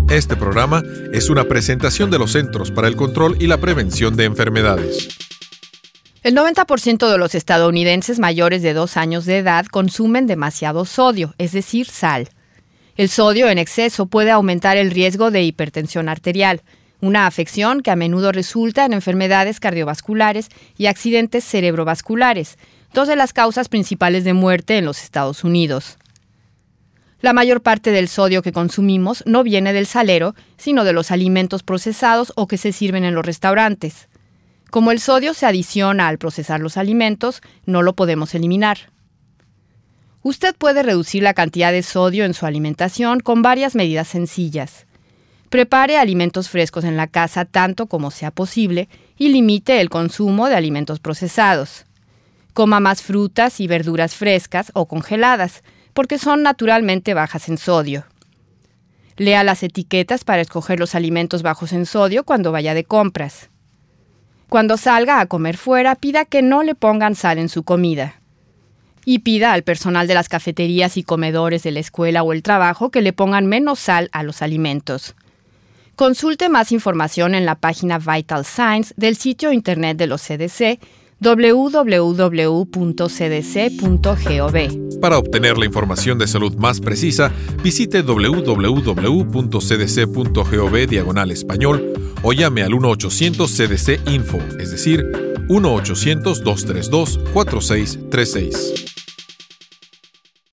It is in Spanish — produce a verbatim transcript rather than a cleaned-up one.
Este programa es una presentación de los Centros para el Control y la Prevención de Enfermedades. El noventa por ciento de los estadounidenses mayores de dos años de edad consumen demasiado sodio, es decir, sal. El sodio en exceso puede aumentar el riesgo de hipertensión arterial, una afección que a menudo resulta en enfermedades cardiovasculares y accidentes cerebrovasculares, dos de las causas principales de muerte en los Estados Unidos. La mayor parte del sodio que consumimos no viene del salero, sino de los alimentos procesados o que se sirven en los restaurantes. Como el sodio se adiciona al procesar los alimentos, no lo podemos eliminar. Usted puede reducir la cantidad de sodio en su alimentación con varias medidas sencillas. Prepare alimentos frescos en la casa tanto como sea posible y limite el consumo de alimentos procesados. Coma más frutas y verduras frescas o congeladas, porque son naturalmente bajas en sodio. Lea las etiquetas para escoger los alimentos bajos en sodio cuando vaya de compras. Cuando salga a comer fuera, pida que no le pongan sal en su comida. Y pida al personal de las cafeterías y comedores de la escuela o el trabajo que le pongan menos sal a los alimentos. Consulte más información en la página Vital Signs del sitio internet de los C D C, doble u doble u doble u punto c d c punto gov. Para obtener la información de salud más precisa, visite doble u doble u doble u punto c d c punto gov diagonal español o llame al uno ochocientos C D C Info, es decir, uno ochocientos, dos tres dos, cuatro seis tres seis.